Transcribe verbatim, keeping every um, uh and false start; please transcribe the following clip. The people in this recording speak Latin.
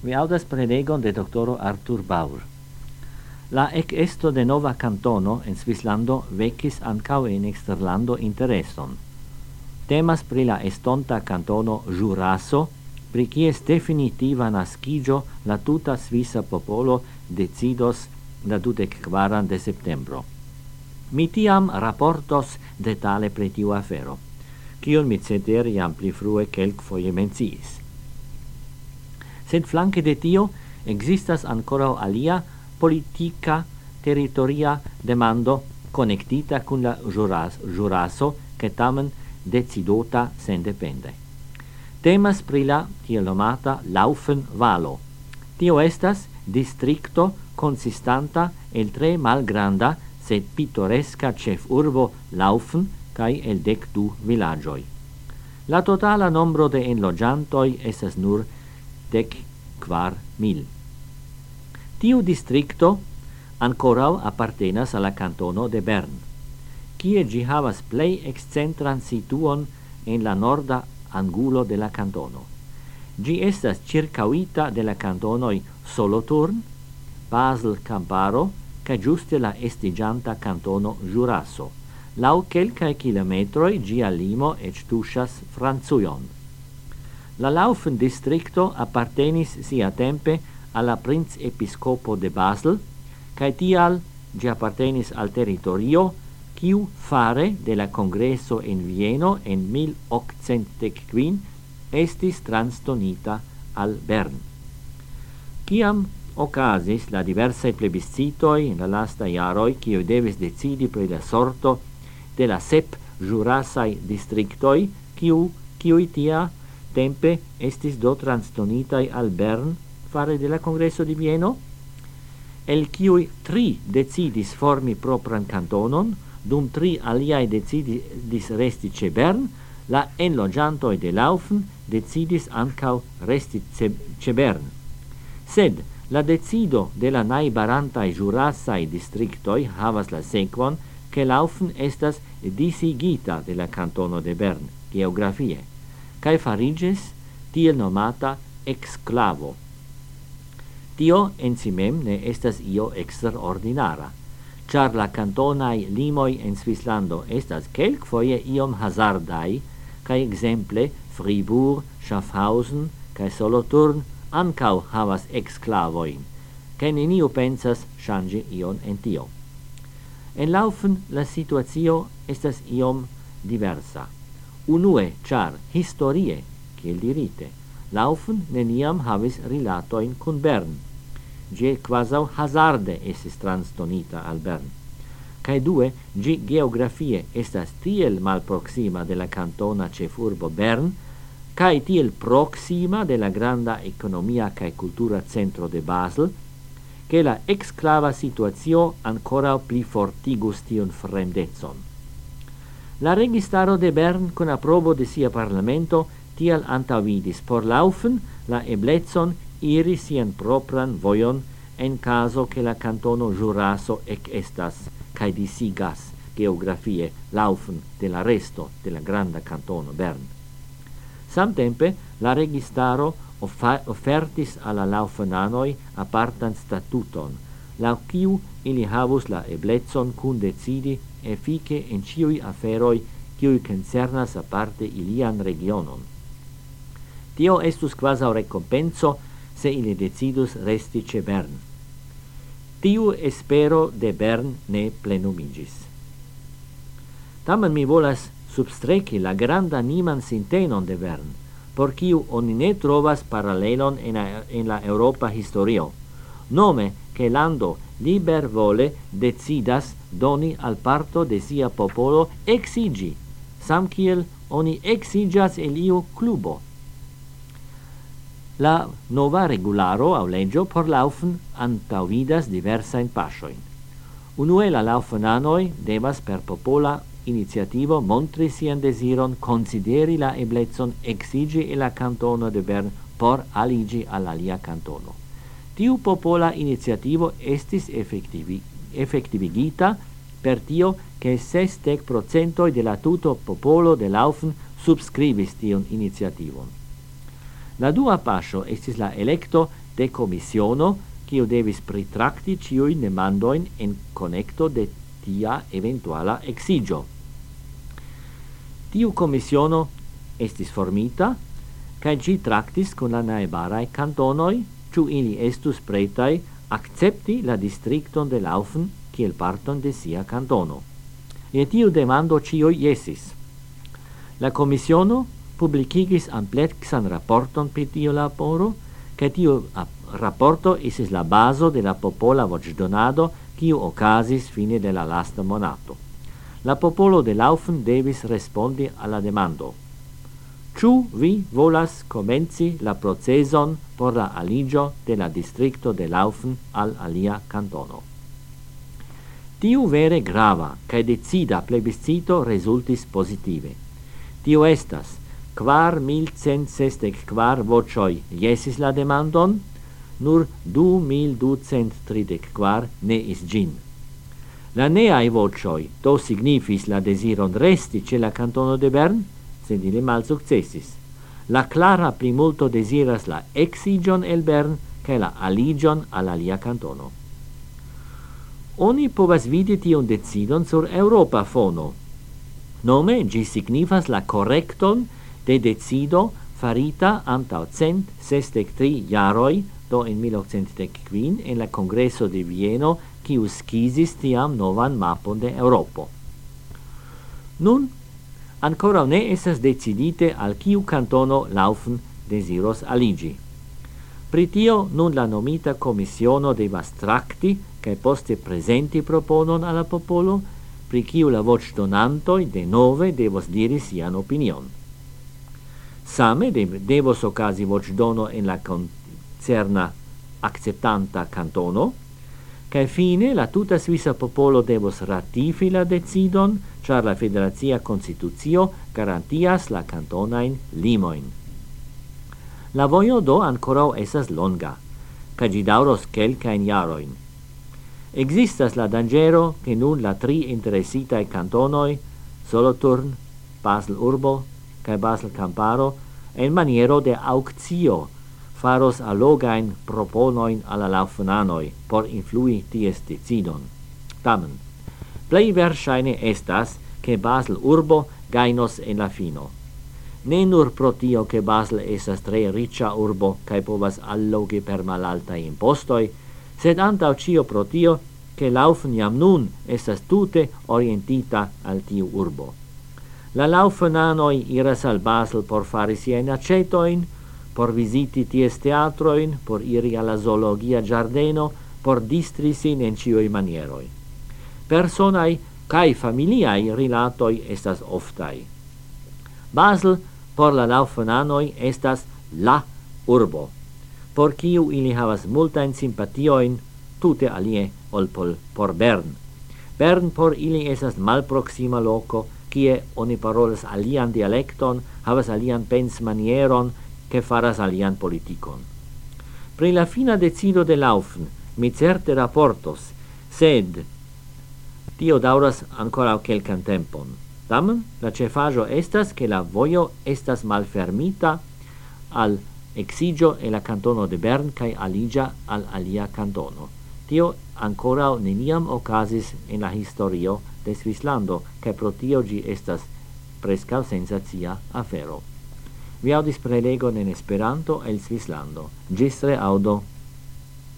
Vi audas prelegon de doctoro Arthur Baur. La ec esto de nova cantono en Svislando vecis ancau in exterlando intereson. Temas pri la estonta cantono Juraso, pri quies definitiva nascigio la tuta svisa popolo decidos la dudec quaran de septembro. Mi tiam rapportos detale pri tiu afero, cion mi cetere iam pli frue quelc foie menciis. Sed flanque de tio existas ancora alia politica territoria demando connectita cun la juras, juraso che tamen decidota sen depende. Temas pri la tiel nomata Laufen Valo. Tio estas districto consistanta el tre malgranda sed pittoresca chef urbo Laufen cae el dec du villagioi. La totala nombro de enlogiantoi estas nur dec quar mil. Tiu districto ancorau appartenas alla cantono de Bern, kie gi havas plei excentran situon en la norda angulo de la cantono. Gi estas circauita de la cantonoi Solothurn, Basel-Camparo, ca giuste la estigianta cantono Juraso. Lau quelcae kilometroi gia limo et tushas Franzuion. La Laufen districto appartenis sia tempe alla princ episcopo de Basel, cae tial gi appartenis al territorio quiu fare de la congresso in Vieno en mil octocentquin estis transdonita al Bern. Ciam ocasis la diversae plebiscitoi in la lasta iaroi quiu devis decidi per la sorto de la sep jurasai districtoi quiu quiui tia tempe estis do transdonitai al Bern fare de la congresso di Vieno, el quiui tri decidis formi propran cantonon, dum tri aliae decidis resti ce Bern, la enlogiantoi de Laufen decidis ancau resti ce Bern. Sed la decido de la naibarantae jurasai districtoi havas la sequon che Laufen estas disigita de la cantono de Bern, geografie, cae fariges tiel nomata exclavo. Tio en si mem ne estas io extraordinara, char la cantonai limoi en Svislando estas quelquefoie iom hazardai, cae exemple Fribourg, Schaffhausen, cae Solothurn ancau havas exclavoin, cae neniu pensas changi ion en tio. En Laufen la situatio estas iom diversa. Unue, char historie, kiel dirite, Laufen neniam havis rilatoin cun Bern, gi quasau hazarde esis transdonita al Bern. Cae due, gi geografie estas tiel mal proxima de la cantona cefurbo Bern, cae tiel proxima de la granda economia cae cultura centro de Basel, che la exclava situatio ancora pli fortigus tion fremdezon. La registaro de Bern con approbo de sia parlamento tial antavidis por Laufen la eblezon iri sian propran voion en caso che la cantono Juraso ec estas cae disigas geografie Laufen de la resto de la granda cantono Bern. Samtempe la registaro offertis alla Laufenanoi apartan statuton, lau quiu ili havus la eblezon cun decidi effice in ciui aferoi quiui concernas aparte ilian regionon. Tio estus quasau recompenso se ili decidus resti ce Bern. Tiu espero de Bern ne plenumigis. Tamen mi volas substreci la granda niman sintenon de Bern, por quiu oni ne trovas parallelon en, a, en la Europa historio, nome che lando liber vole decidas doni al parto de sia popolo exigi, sam kiel oni exigas el iu clubo. La nova regularo au legio por Laufen antauvidas diversa in pasioin. Unue la Laufenanoi devas per popola iniziativo montri sian desiron consideri la eblezon exigi e la cantono de Bern por aligi al alia cantono. Tiu popola iniziativo estis effettivi, effettivigita per tio che sestec procentoi de la tuto popolo de Laufen subscribis tion iniziativon. La dua pasio estis la electo de commissiono quiu devis pritracti ciui demandoin en connecto de tia eventuala exigio. Tiu commissiono estis formita, cae gi tractis con la naebarae cantonoi, ciu ili estus pretai accepti la districton de Laufen kiel parton de sia cantono. E tiu demando cioi iesis. La commissiono publicigis amplexan rapporton per tiu laboro, che tiu rapporto esis la baso de la popola vocdonado quiu ocasis fine de la lasta monato. La popolo de Laufen devis respondi alla demando. Ciu vi volas comenci la proceson por la aligio de la districto de Laufen al alia cantono? Tiu vere grava, cae decida plebiscito resultis positive. Tio estas, quar mil cent sestec quar vocioi jesis la demandon, nur du mil ducent tridec quar neis gin. La neai vocioi do signifis la desiron resti ce la cantono de Bern, sed ili mal successis. La clara primulto desiras la exigion el Bern, cae la aligion al alia cantono. Oni povas vidi tion decidon sur Europa fono. Nome, gi signifas la correcton de decido farita antau cent sestec tri jaroi, do in mil octcent dec quin, en la Congresso de Vieno, quiu scisis tiam novan mapon de Europo. Nun, ancora ne esas decidite al quiu cantono Laufen desiros aligi. Pritio nun la nomita commissiono devas tracti, cae poste presenti proponon alla popolo, pri quiu la voce donantoi de nove devos diri sian opinion. Same de devos ocasi voce dono en la concerna acceptanta cantono, cae fine la tuta Svisa popolo devos ratifi la decidon, char la federazia constitucio garantias la cantonain limoin. La voio do ancora esas longa, ca gi dauros quelcain jaroin. Existas la dangero che nun la tri interessitae cantonoi, Solothurn, Basel Urbo, cae Basel Camparo, en maniero de auctio, faros allogain proponoin alla Laufenanoi por influi ties decidon. Tamen, plei versaine estas che Basel Urbo gainos en la fino. Ne nur pro tio che Basel esas tre ricia urbo cae povas allogi per malaltai impostoi, sed antau cio pro tio che Laufen jam nun estas tute orientita al tiu urbo. La Laufenanoi iras al Basel por fari siain acetoin, por visiti ties teatroin, por iri alla zoologia giardeno, por distri sin en cioi manieroi. Personai cae familiai rilatoi estas oftai. Basel por la Laufenanoi estas la urbo, por ciu ili havas multain simpatioin, tute alie ol pol por Bern. Bern por ili esas malproxima loco, kie oni parolas alian dialecton, havas alian pens manieron, che faras alian politikon. Pri la fina decido de Laufen, mi certe rapportos, sed tio dauras ancora quelcan tempon. Tamen, la cefaggio estas che la voio estas malfermita al exigio e la cantono de Bern cae aligia al alia cantono. Tio ancora neniam ocasis in la historio de Svislando, cae pro tio gi estas prescau sensatia afero. Vi audis prelegon en Esperanto el Svislando. Gisre audo.